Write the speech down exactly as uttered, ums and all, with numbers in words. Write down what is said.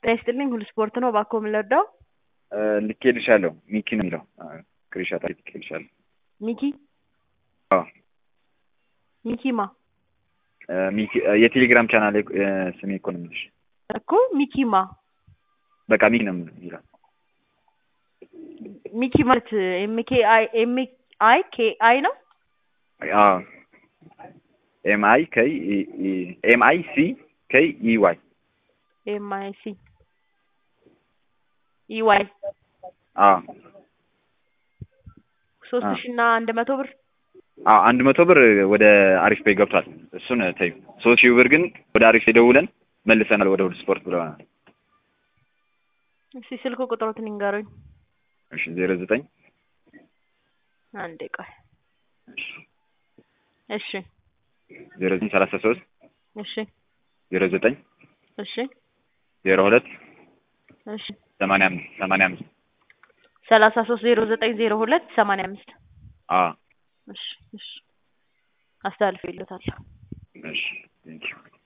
ይስጥልኝ ሁሉ ስፖርት ነው ባኮ ምለዳው ልኬልሻለሁ ሚኪ ነው የሚለው ክሪሻታ ልኬልሻለሁ ሚኪ አዎ ሚኪማ ሚኪ የቴሌግራም ቻናል ስሜ እኮ ነው የምልሽ እኮ ሚኪማ በቃ ሚኪ ነው የሚለው ሚኪ ማለት ኤም ኬ አይ ኤም አይ ኬ አይ ነው አዎ ኤም አይ ኬ ኤም አይ ሲ ኬ ኢ ዋይ ኤም አይ ሲ ኢ ዋይ አዎ ሶስት ሺህ እና አንድ መቶ ብር አዎ አንድ መቶ ብር ወደ አሪፍ ፔይ ገብቷል እሱን ተይው ሶስት ሺህ ብር ግን ወደ አሪፍ ፔይ ደውለን መልሰናል ወደ ሁሉ ስፖርት ብለናል እሺ ስልኩ ቁጥሩን ይንገሩኝ እሺ ዜሮ ዘጠኝ አንዴ ቆይ እሺ ዜሮ ዘጠኝ ሰላሳ ሶስት እሺ ዜሮ ዘጠኝ እሺ ዜሮ ሁለት እሺ ሰማንያ አምስት ሰማንያ አምስት ሰላሳ ሶስት ዜሮ ዘጠኝ ዜሮ ሁለት ሰማንያ አምስት አዎ እሺ እሺ አስተላልፌልዎታል እሺ ቴንኪው